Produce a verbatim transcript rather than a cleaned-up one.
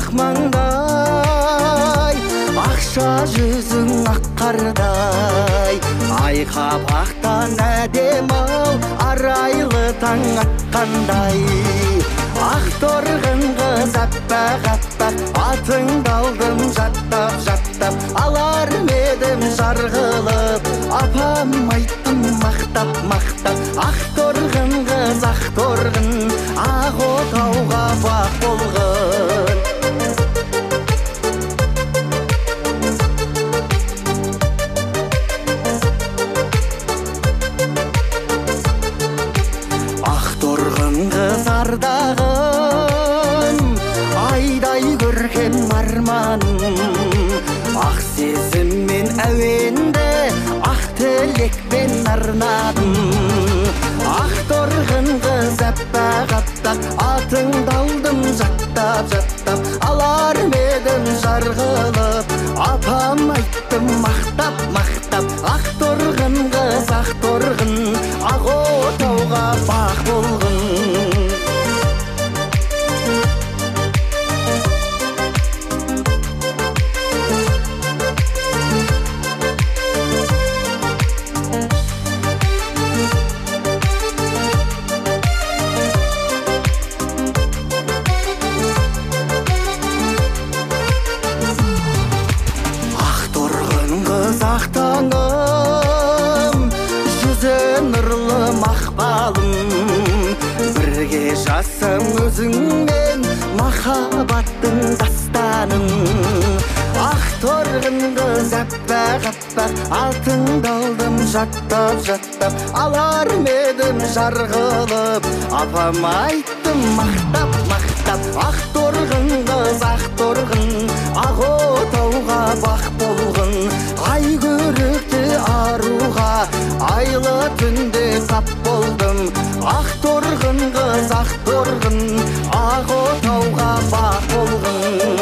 ақ маңдай, ақша жүзің ақ қардай, айқап ақтан әдем-ау, арайлы таң атқандай. Ақ торғын қыз аппақ-аппақ, атыңды алдым жаттап-жаттап, алар медім жар қылып, апам айттым мақтап-мақтап. Ақ торғын қыз, ақ торғын, ақ отауға бақ болғын. Ақ торғын қыз ардағым, айдай көркем арманым, ақ сезіммен әуенді, ақ тілекпен арнадым. Ақ торғын қыз аппақ-аппақ, атыңды алдым жаттап-жаттап, алар медім жар қылып, апам айттым мақтап-мақтап. Ақ торғын қыз, ақ торғын, ақ отауға бақ болғын. Ақ таңым, жүзі нұрлы мақпалым, бірге жасым өзіңмен махаббаттың дастаным. Ақ торғын қыз аппақ-аппақ, атыңды алдым жаттап-жаттап, алар медім жар қылып, апам айттым мақтап-мақтап. Ақ торғын қыз, ақ торғын, ақ отауға бақ болғын. Ай көрікті аруға, айлы түнде тап болдым. Ақ торғын қыз, ақ торғын, ақ отауға бақ болғын.